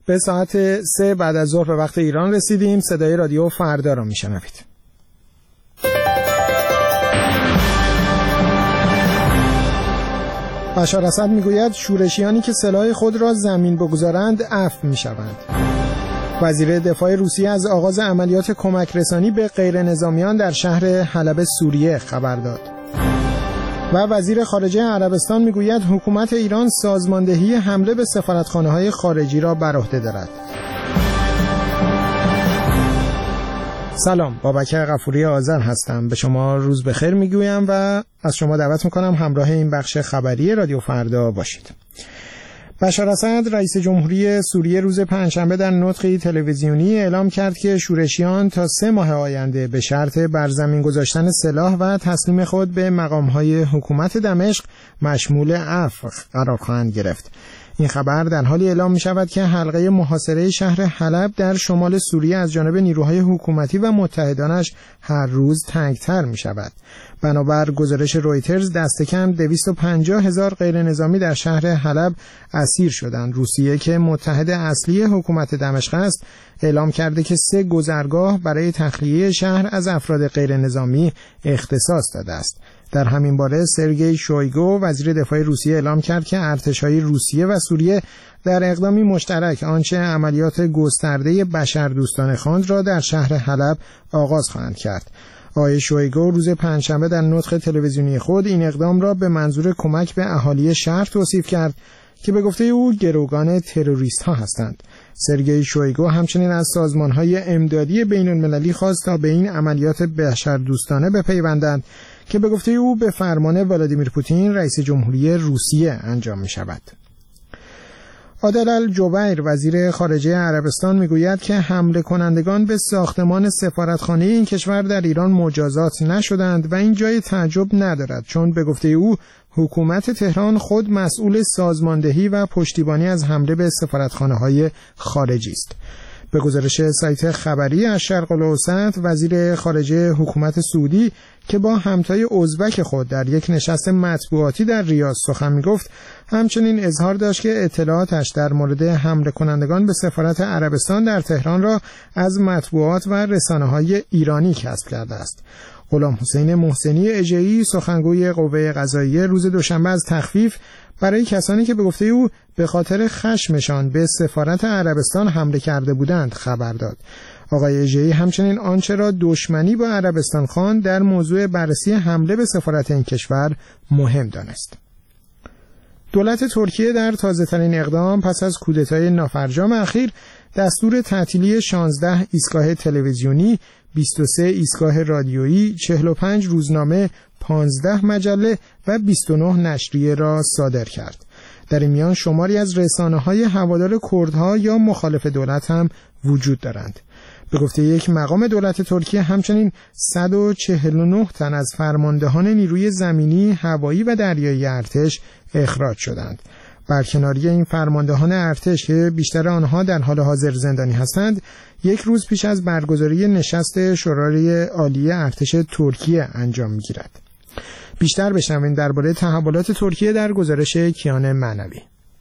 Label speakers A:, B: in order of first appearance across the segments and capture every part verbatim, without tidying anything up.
A: به ساعت سه بعد از ظهر به وقت ایران رسیدیم. صدای رادیو فردا را میشنوید. بشار اسد میگوید شورشیانی که سلاح خود را زمین بگذارند عفو میشوند. وزیر دفاع روسیه از آغاز عملیات کمک رسانی به غیر نظامیان در شهر حلب سوریه خبر داد. و وزیر خارجه عربستان میگوید حکومت ایران سازماندهی حمله به سفارتخانه‌های خارجی را بر عهده دارد. سلام، بابک غفوری آذر هستم. به شما روز بخیر میگویم و از شما دعوت میکنم همراه این بخش خبری رادیو فردا باشید. بشار اسد رئیس جمهوری سوریه روز پنجشنبه در نطقی تلویزیونی اعلام کرد که شورشیان تا سه ماه آینده به شرط بر زمین گذاشتن سلاح و تسلیم خود به مقام‌های حکومت دمشق مشمول عفو قرار خواهند گرفت. این خبر در حالی اعلام می شود که حلقه محاصره شهر حلب در شمال سوریه از جانب نیروهای حکومتی و متحدانش هر روز تنگتر می شود. بنابر گزارش رویترز دست کم دویست و پنجاه هزار غیر نظامی در شهر حلب اسیر شدند. روسیه که متحد اصلی حکومت دمشق است اعلام کرده که سه گذرگاه برای تخلیه شهر از افراد غیر نظامی اختصاص داده است. در همین باره سرگئی شویگو وزیر دفاع روسیه اعلام کرد که ارتش‌های روسیه و سوریه در اقدامی مشترک آنچه عملیات گسترده بشردوستانه خواند را در شهر حلب آغاز خواهند کرد. آقای شویگو روز پنجشنبه در نطق تلویزیونی خود این اقدام را به منظور کمک به اهالی شهر توصیف کرد که به گفته او گروگان تروریست ها هستند. سرگئی شویگو همچنین از سازمان‌های امدادی بین‌المللی خواست تا به این عملیات بشردوستانه بپیوندند که به گفته او به فرمان ولادیمیر پوتین رئیس جمهوری روسیه انجام می شود. عادل الجبیر وزیر خارجه عربستان میگوید که حمله کنندگان به ساختمان سفارتخانه این کشور در ایران مجازات نشدند و این جای تعجب ندارد، چون به گفته او حکومت تهران خود مسئول سازماندهی و پشتیبانی از حمله به سفارتخانه‌های خارجی است. به گزارش سایت خبری از شرق الاوسط، وزیر خارجه حکومت سعودی که با همتای ازبک خود در یک نشست مطبوعاتی در ریاض سخن می‌گفت، همچنین اظهار داشت که اطلاعاتش در مورد حمله کنندگان به سفارت عربستان در تهران را از مطبوعات و رسانه‌های ایرانی کسب کرده است. غلام حسین محسنی اژه‌ای سخنگوی قوه قضاییه روز دوشنبه از تخفیف برای کسانی که به گفته او به خاطر خشمشان به سفارت عربستان حمله کرده بودند خبر داد. آقای اژه‌ای همچنین آنچه را دشمنی با عربستان خواند در موضوع بررسی حمله به سفارت این کشور مهم دانست. دولت ترکیه در تازه‌ترین اقدام پس از کودتای نافرجام اخیر دستور تعطیلی شانزده ایستگاه تلویزیونی، بیست و سه ایستگاه رادیویی، چهل و پنج روزنامه، پانزده مجله و بیست و نه نشریه را صادر کرد. در این میان شماری از رسانه‌های هوادار کردها یا مخالف دولت هم وجود دارند. به گفته یک مقام دولت ترکیه همچنین صد و چهل و نه تن از فرماندهان نیروی زمینی، هوایی و دریایی ارتش اخراج شدند. برکناری این فرماندهان ارتش که بیشتر آنها در حال حاضر زندانی هستند، یک روز پیش از برگزاری نشست شورای عالی ارتش ترکیه انجام می‌گیرد. بیشتر بشنویم درباره تحولات ترکیه در گزارش کیان معنوی.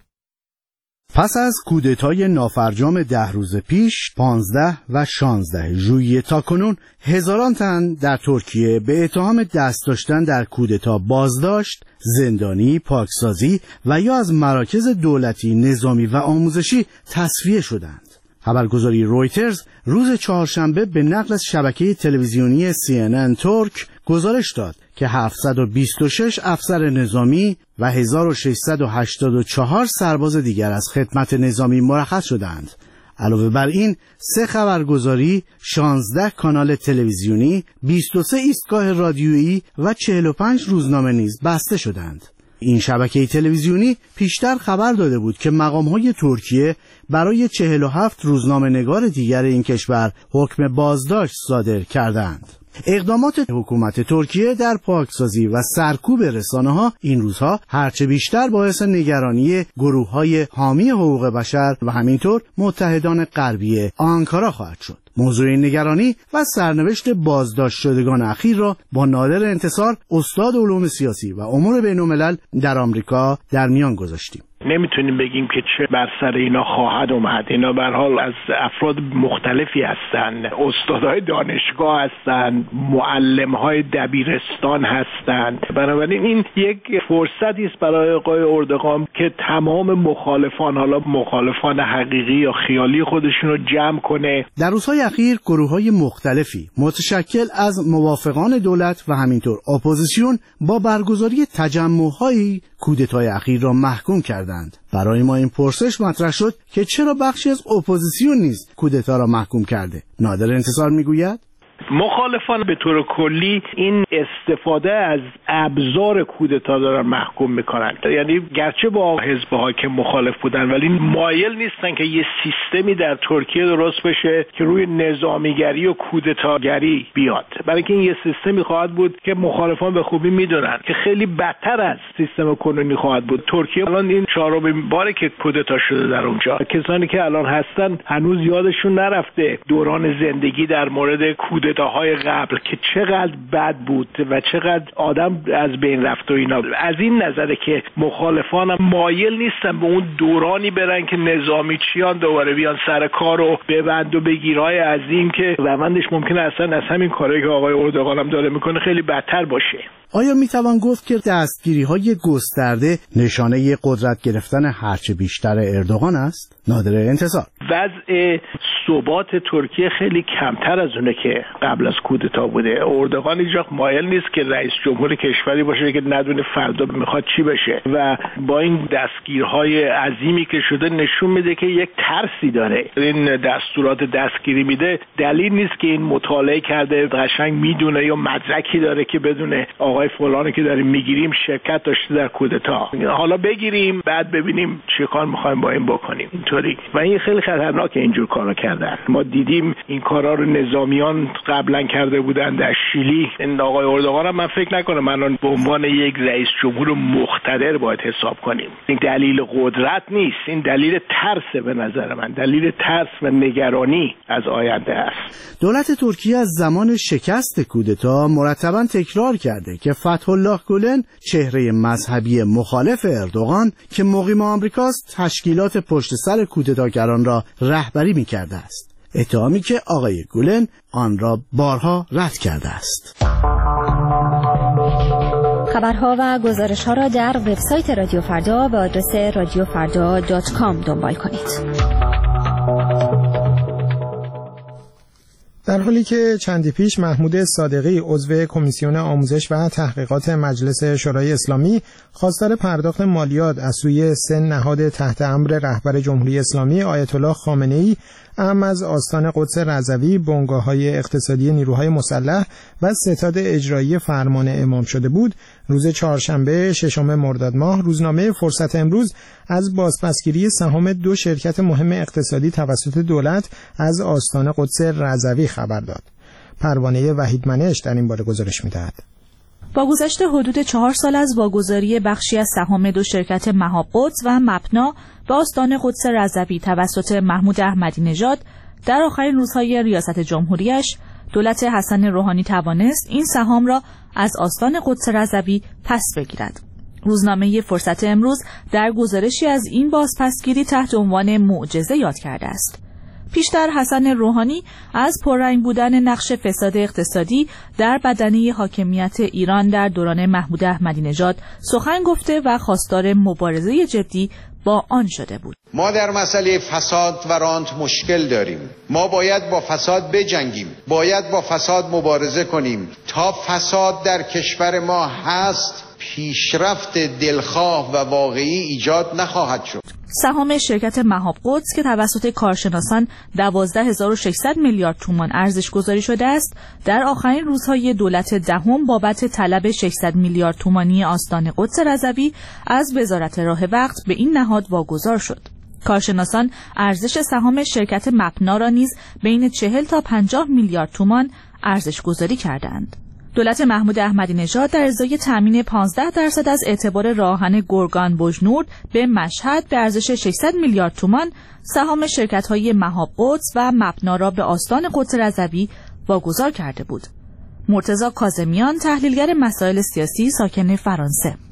B: پس از کودتای نافرجام ده روز پیش، پانزده و شانزده ژوئیه تاکنون هزاران تن در ترکیه به اتهام دست داشتن در کودتا بازداشت، زندانی، پاکسازی و یا از مراکز دولتی، نظامی و آموزشی تصفیه شدند. خبرگزاری رویترز روز چهارشنبه به نقل از شبکه تلویزیونی سی ان ان ترک گزارش داد که هفتصد و بیست و شش افسر نظامی و هزار و ششصد و هشتاد و چهار سرباز دیگر از خدمت نظامی مرخص شدند. علاوه بر این، سه خبرگزاری، شانزده کانال تلویزیونی، بیست و سه ایستگاه رادیویی و چهل و پنج روزنامه نیز بسته شدند. این شبکه تلویزیونی پیشتر خبر داده بود که مقام‌های ترکیه برای چهل و هفت روزنامه‌نگار دیگر این کشور حکم بازداشت صادر کردند. اقدامات حکومت ترکیه در پاکسازی و سرکوب رسانه‌ها این روزها هرچه بیشتر باعث نگرانی گروه‌های حامی حقوق بشر و همینطور متحدان غربی آنکارا خواهد شد. موضوع نگرانی و سرنوشت بازداشت شدگان اخیر را با نادر انتصار، استاد علوم سیاسی و امور بین‌الملل در آمریکا در میان گذاشتیم.
C: نمیتونیم بگیم که چه بر سر اینا خواهد اومد. اینا به هر حال از افراد مختلفی هستند، استادای دانشگاه هستند، معلم‌های دبیرستان هستند. بنابراین این یک فرصتی است برای آقای اردوغان که تمام مخالفان، حالا مخالفان حقیقی یا خیالی خودشون رو جمع کنه.
B: در روزهای اخیر گروه‌های مختلفی متشکل از موافقان دولت و همینطور اپوزیسیون با برگزاری تجمع‌هایی کودتای اخیر را محکوم کردند. برای ما این پرسش مطرح شد که چرا بخشی از اپوزیسیون نیز کودتا را محکوم کرده. نادر انتصار میگوید
C: مخالفان به طور کلی این استفاده از ابزار کودتا دارن محکوم میکنن. یعنی گرچه با حزب حاکم مخالف بودن ولی مایل نیستن که یه سیستمی در ترکیه درست بشه که روی نظامیگری و کودتاگری بیاد، برای که این یه سیستمی خواهد بود که مخالفان به خوبی میدونن که خیلی بدتر از سیستم کنونی خواهد بود. ترکیه الان این چهارمین باره که کودتا شده در اونجا. کسانی که الان هستن هنوز یادشون نرفته دوران زندگی در مورد کودتا های قبل که چقدر بد بود و چقدر آدم از بین رفت و اینا. از این نظره که مخالفان مایل نیستن به اون دورانی برن که نظامی چیان دوباره بیان سر کار و ببند و بگیرهای عظیم که روندش ممکنه اصلا از همین کاری که آقای اردوغان هم داره میکنه خیلی بدتر باشه.
B: آیا میتوان گفت که دستگیری‌های گسترده نشانه قدرت گرفتن هرچه بیشتر اردوغان است؟ نادر انتصار.
C: وضع ثبات ترکیه خیلی کمتر از اونه که قبل از کودتا بوده. اردوغان هیچ وقت مایل نیست که رئیس جمهور کشوری باشه که ندونه فردا میخواد چی بشه و با این دستگیرهای عظیمی که شده نشون میده که یک ترسی داره. این دستورات دستگیری میده دلیل نیست که این مطالعه کرده قشنگ میدونه یا مدرکی داره که بدونه آقای فلانی که داریم میگیریم شرکت داشته در کودتا، حالا بگیریم بعد ببینیم چه کار میخوایم با این بکنیم. اینطوری و این خیلی خطرناکه اینجور کارا کردن. ما دیدیم این کارا رو نظامیان قبلا کرده بودن در شیلی. این آقای اردوغان هم من فکر نکنم من به عنوان یک رئیس جمهور مقتدر باید حساب کنیم. این دلیل قدرت نیست، این دلیل ترس. به نظر من دلیل ترس و نگرانی از آینده است.
B: دولت ترکیه از زمان شکست کودتا مرتبا تکرار کرده که فتح الله گولن چهره مذهبی مخالف اردوغان که مقیم آمریکاست تشکیلات پشت سر کودتاگران را رهبری می‌کرده است. اتهامی که آقای گولن آن را بارها رد کرده است.
D: خبرها و گزارش‌ها را در وبسایت رادیو فردا به آدرس رادیو فردا دات کام دنبال کنید.
A: در حالی که چندی پیش محمود صادقی عضو کمیسیون آموزش و تحقیقات مجلس شورای اسلامی خواستار پرداخت مالیات از سوی سه نهاد تحت امر رهبر جمهوری اسلامی آیت الله خامنه‌ای اهم از آستان قدس رضوی، بنگاه‌های اقتصادی نیروهای مسلح و ستاد اجرایی فرمان امام شده بود، روز چهارشنبه ششم مرداد ماه روزنامه فرصت امروز از بازپسگیری سهام دو شرکت مهم اقتصادی توسط دولت از آستان قدس رضوی خبر داد. پروانه وحید منش در این باره گزارش می‌دهد.
E: با گذشت حدود چهار سال از واگذاری بخشی از سهام دو شرکت مهاب قدس و مپنا به آستان قدس رضوی توسط محمود احمدی نژاد در آخرین روزهای ریاست جمهوریش، دولت حسن روحانی توانست این سهام را از آستان قدس رضوی پس بگیرد. روزنامه فرصت امروز در گزارشی از این بازپسگیری تحت عنوان معجزه یاد کرده است. پیشتر حسن روحانی از پررنگ بودن نقش فساد اقتصادی در بدنه حاکمیت ایران در دوران محمود احمدی نژاد سخن گفته و خواستار مبارزه جدی با آن شده بود.
F: ما در مسئله فساد و رانت مشکل داریم. ما باید با فساد بجنگیم. باید با فساد مبارزه کنیم. تا فساد در کشور ما هست پیشرفت دلخواه و واقعی ایجاد نخواهد شد.
E: سهام شرکت مهاب قدس که توسط کارشناسان دوازده هزار و ششصد میلیارد تومان ارزش گذاری شده است، در آخرین روزهای دولت دهم بابت طلب ششصد میلیارد تومانی آستان قدس رضوی از وزارت راه وقت به این نهاد واگذار شد. کارشناسان ارزش سهام شرکت مپنا را نیز بین چهل تا پنجاه میلیارد تومان ارزش گذاری کردند. دولت محمود احمدی نژاد در ازای تامین پانزده درصد از اعتبار راهن گرگان بوجنورد به مشهد به ارزش ششصد میلیارد تومان سهام شرکت‌های مهاب قدس و مپنا را به آستان قدس رضوی واگذار کرده بود. مرتضی کاظمیان، تحلیلگر مسائل سیاسی ساکن فرانسه: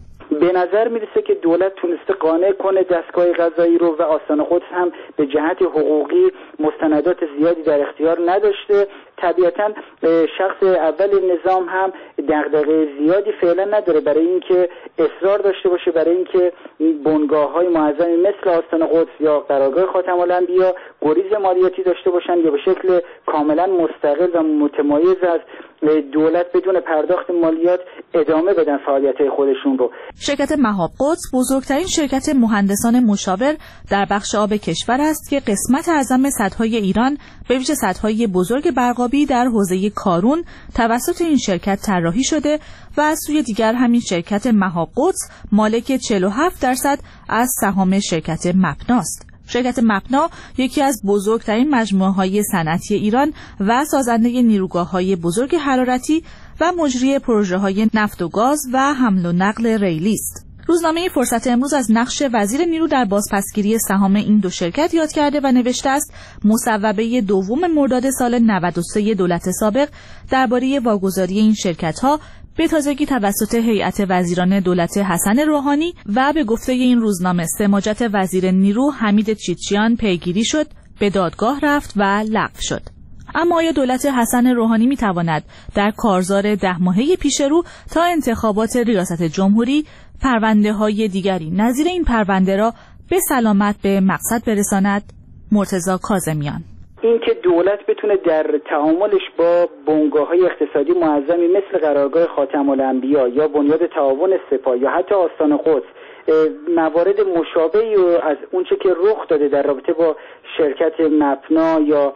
G: به نظر میرسه که دولت تونسته قانع کنه دستگاه قضایی رو و آستان قدس هم به جهت حقوقی مستندات زیادی در اختیار نداشته. طبیعتاً شخص اول نظام هم دغدغه زیادی فعلا نداره برای اینکه اصرار داشته باشه برای اینکه بنگاه‌های معظمی مثل آستان قدس یا قرارگاه خاتم الانبیا گریز مالیاتی داشته باشن یا به شکل کاملا مستقل و متمایز از دولت بدون پرداخت مالیات ادامه بدن فعالیت‌های خودشون رو.
E: شرکت مهاب قدس بزرگترین شرکت مهندسان مشاور در بخش آب کشور است که قسمت اعظم سدهای ایران به ویژه سدهای بزرگ برقابی در حوزه کارون توسط این شرکت طراحی شده و از سوی دیگر همین شرکت مهاب قدس مالک چهل و هفت درصد از سهام شرکت مپناست. شرکت مپنا یکی از بزرگترین مجموعه‌های صنعتی ایران و سازنده نیروگاه‌های بزرگ حرارتی و مجری پروژه‌های نفت و گاز و حمل و نقل ریلی است. روزنامه فرصت امروز از نقش وزیر نیرو در بازپسگیری سهام این دو شرکت یاد کرده و نوشته است مصوبه دوم مرداد سال نود و سه دولت سابق درباره واگذاری این شرکت‌ها به تازگی توسط هیئت وزیران دولت حسن روحانی و به گفته این روزنامه سماجت وزیر نیرو حمید چیچیان پیگیری شد، به دادگاه رفت و لغو شد. اما آیا دولت حسن روحانی می‌تواند در کارزار ده ماهه پیش رو تا انتخابات ریاست جمهوری پرونده‌های دیگری نظیر این پرونده را به سلامت به مقصد برساند؟ مرتضی کاظمیان:
G: این که دولت بتونه در تعاملش با بنگاه‌های اقتصادی معظمی مثل قرارگاه خاتم الانبیا یا بنیاد تعاون سپاه یا حتی آستان قدس موارد مشابهی از اونچه که رخ داده در رابطه با شرکت مپنا یا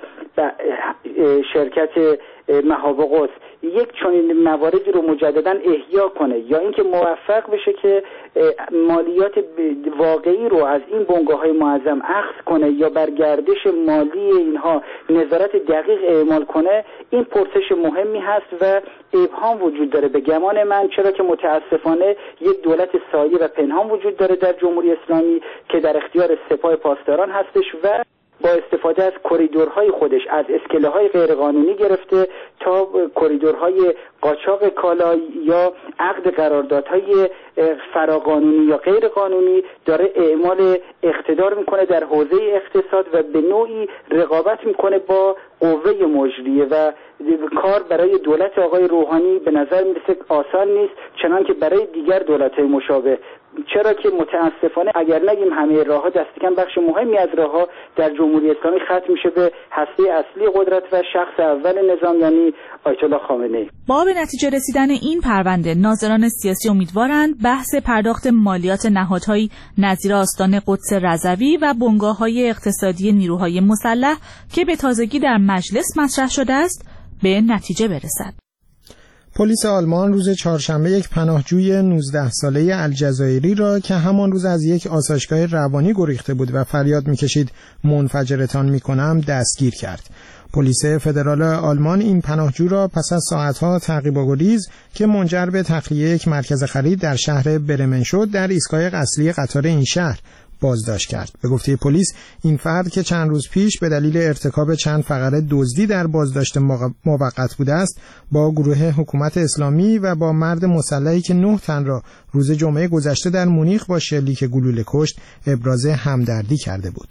G: شرکت مهاب قدس یک چنین مواردی رو مجددا احیا کنه یا اینکه موفق بشه که مالیات واقعی رو از این بنگاه‌های معظم اخذ کنه یا بر گردش مالی اینها نظارت دقیق اعمال کنه، این پرسش مهمی هست و ابهام وجود داره به گمان من، چرا که متاسفانه یک دولت سایه و پنهان وجود داره در جمهوری اسلامی که در اختیار سپاه پاسداران هستش و با استفاده از کریدورهای خودش از اسکله‌های غیرقانونی گرفته تا کریدورهای قاچاق کالا یا عقد قراردادهای فراقانونی یا غیر قانونی داره اعمال اقتدار میکنه در حوزه اقتصاد و به نوعی رقابت میکنه با قوه مجریه و کار برای دولت آقای روحانی به نظر میرسه آسان نیست، چنان که برای دیگر دولت‌های مشابه، چرا که متاسفانه اگر نگیم همه راه‌ها دستکم بخش مهمی از راه‌ها در جمهوری اسلامی ختم میشه به هسته اصلی قدرت و شخص اول نظام یعنی آیت الله خامنه‌ای.
E: با به نتیجه رسیدن این پرونده ناظران سیاسی امیدوارند بحث پرداخت مالیات نهادهایی نظیر آستان قدس رضوی و بنگاه‌های اقتصادی نیروهای مسلح که به تازگی در مجلس مطرح شده است به نتیجه برسد.
A: پلیس آلمان روز چهارشنبه یک پناهجوی نوزده ساله الجزایری را که همان روز از یک آسایشگاه روانی گریخته بود و فریاد می‌کشید منفجرتان می‌کنم دستگیر کرد. پلیس فدرال آلمان این پناهجو را پس از ساعتها تعقیب و گریز که منجر به تخلیه یک مرکز خرید در شهر برمن شد در ایستگاه اصلی قطار این شهر بازداشت کرد. به گفته پلیس این فرد که چند روز پیش به دلیل ارتکاب چند فقره دزدی در بازداشت موقت بوده است با گروه حکومت اسلامی و با مرد مسلحی که نه تن را روز جمعه گذشته در مونیخ با شلیک گلوله کشت ابراز همدردی کرده بود.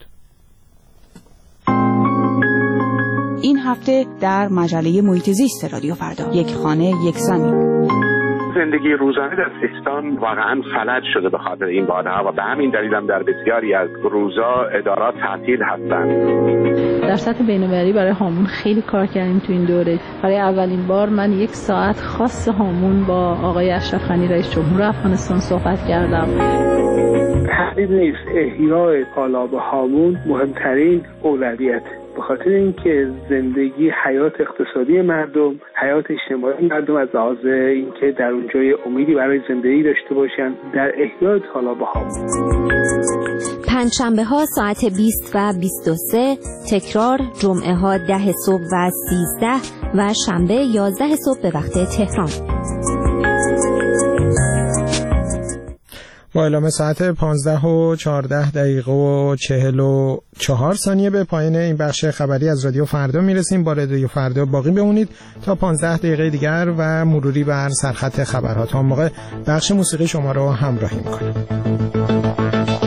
H: این هفته در مجله محیط زیست رادیو فردا، یک خانه یک زمین.
I: زندگی روزانه در سیستان واقعا فلج شده به خاطر این بادها و به همین دلیل هم در بسیاری از روزا ادارات تعطیل هستند.
J: در سطح بین‌المللی برای هامون خیلی کار کردیم تو این دوره. برای اولین بار من یک ساعت خاص هامون با آقای اشرف غنی رئیس جمهور افغانستان صحبت کردم.
K: تردید نیست احیای تالاب هامون مهمترین اولویت، به خاطر اینکه زندگی حیات اقتصادی مردم، حیات اجتماعی مردم از لحاظ اینکه در اونجای امیدی برای زندگی داشته باشن در احیای تالاب هامون.
D: پنجشنبه ها ساعت بیست و بیست و سه، تکرار جمعه ها ده صبح و سیزده و شنبه یازده صبح به وقت تهران.
A: با اعلام ساعت پانزده و چهارده دقیقه و چهل و چهار ثانیه به پایان این بخش خبری از رادیو فردا میرسیم. با رادیو فردا باقی بمونید تا پانزده دقیقه دیگر و مروری بر سرخط خبرها. تا موقع بخش موسیقی شما رو همراهی میکنیم.